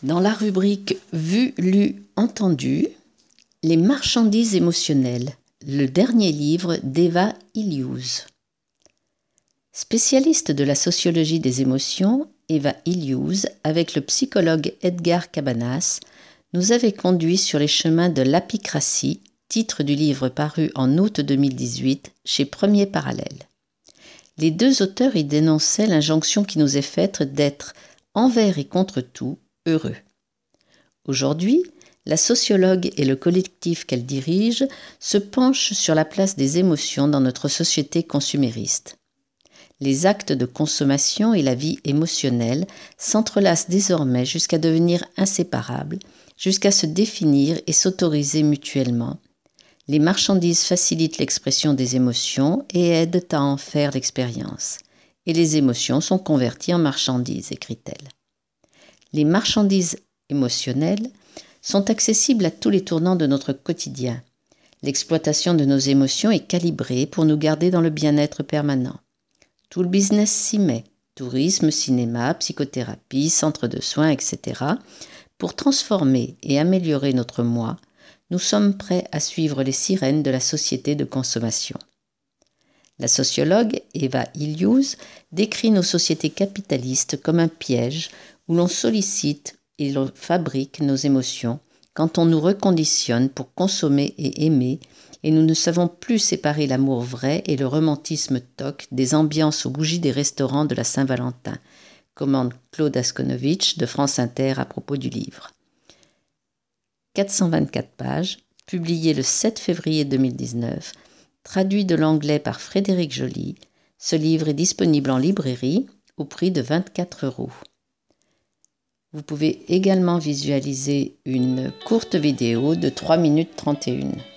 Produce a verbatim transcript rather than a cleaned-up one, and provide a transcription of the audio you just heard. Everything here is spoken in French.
Dans la rubrique Vu, lu, entendu, les marchandises émotionnelles, le dernier livre d'Eva Illouz. Spécialiste de la sociologie des émotions, Eva Illouz, avec le psychologue Edgar Cabanas, nous avait conduits sur les chemins de l'apicratie, titre du livre paru en août deux mille dix-huit chez Premier Parallèle. Les deux auteurs y dénonçaient l'injonction qui nous est faite d'être, envers et contre tout, heureux. Aujourd'hui, la sociologue et le collectif qu'elle dirige se penchent sur la place des émotions dans notre société consumériste. Les actes de consommation et la vie émotionnelle s'entrelacent désormais jusqu'à devenir inséparables, jusqu'à se définir et s'autoriser mutuellement. Les marchandises facilitent l'expression des émotions et aident à en faire l'expérience. Et les émotions sont converties en marchandises, écrit-elle. Les marchandises émotionnelles sont accessibles à tous les tournants de notre quotidien. L'exploitation de nos émotions est calibrée pour nous garder dans le bien-être permanent. Tout le business s'y met, tourisme, cinéma, psychothérapie, centre de soins, et cetera. Pour transformer et améliorer notre moi, nous sommes prêts à suivre les sirènes de la société de consommation. La sociologue Eva Illouz décrit nos sociétés capitalistes comme un piège où l'on sollicite et l'on fabrique nos émotions quand on nous reconditionne pour consommer et aimer, et nous ne savons plus séparer l'amour vrai et le romantisme toc des ambiances aux bougies des restaurants de la Saint-Valentin, commande Claude Askonovitch de France Inter à propos du livre. quatre cent vingt-quatre pages, publié le sept février deux mille dix-neuf, traduit de l'anglais par Frédéric Joly. Ce livre est disponible en librairie au prix de vingt-quatre euros. Vous pouvez également visualiser une courte vidéo de trois minutes trente et une.